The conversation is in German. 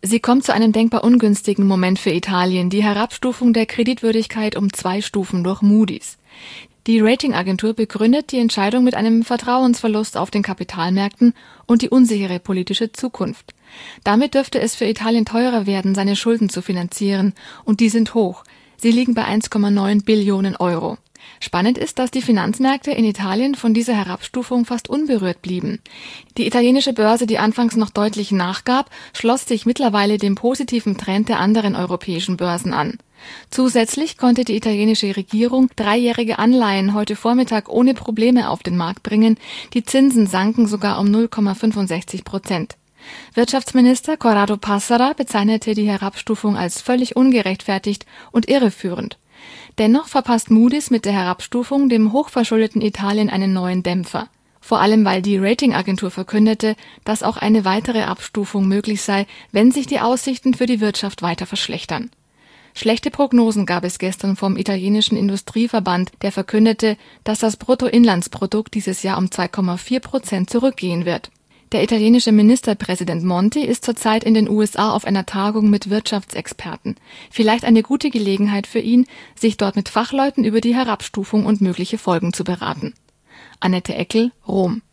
Sie kommt zu einem denkbar ungünstigen Moment für Italien, die Herabstufung der Kreditwürdigkeit um 2 Stufen durch Moody's. Die Ratingagentur begründet die Entscheidung mit einem Vertrauensverlust auf den Kapitalmärkten und die unsichere politische Zukunft. Damit dürfte es für Italien teurer werden, seine Schulden zu finanzieren, und die sind hoch. Sie liegen bei 1,9 Billionen Euro. Spannend ist, dass die Finanzmärkte in Italien von dieser Herabstufung fast unberührt blieben. Die italienische Börse, die anfangs noch deutlich nachgab, schloss sich mittlerweile dem positiven Trend der anderen europäischen Börsen an. Zusätzlich konnte die italienische Regierung 3-jährige Anleihen heute Vormittag ohne Probleme auf den Markt bringen. Die Zinsen sanken sogar um 0,65%. Wirtschaftsminister Corrado Passera bezeichnete die Herabstufung als völlig ungerechtfertigt und irreführend. Dennoch verpasst Moody's mit der Herabstufung dem hochverschuldeten Italien einen neuen Dämpfer. Vor allem, weil die Ratingagentur verkündete, dass auch eine weitere Abstufung möglich sei, wenn sich die Aussichten für die Wirtschaft weiter verschlechtern. Schlechte Prognosen gab es gestern vom italienischen Industrieverband, der verkündete, dass das Bruttoinlandsprodukt dieses Jahr um 2,4% zurückgehen wird. Der italienische Ministerpräsident Monti ist zurzeit in den USA auf einer Tagung mit Wirtschaftsexperten. Vielleicht eine gute Gelegenheit für ihn, sich dort mit Fachleuten über die Herabstufung und mögliche Folgen zu beraten. Annette Eckel, Rom.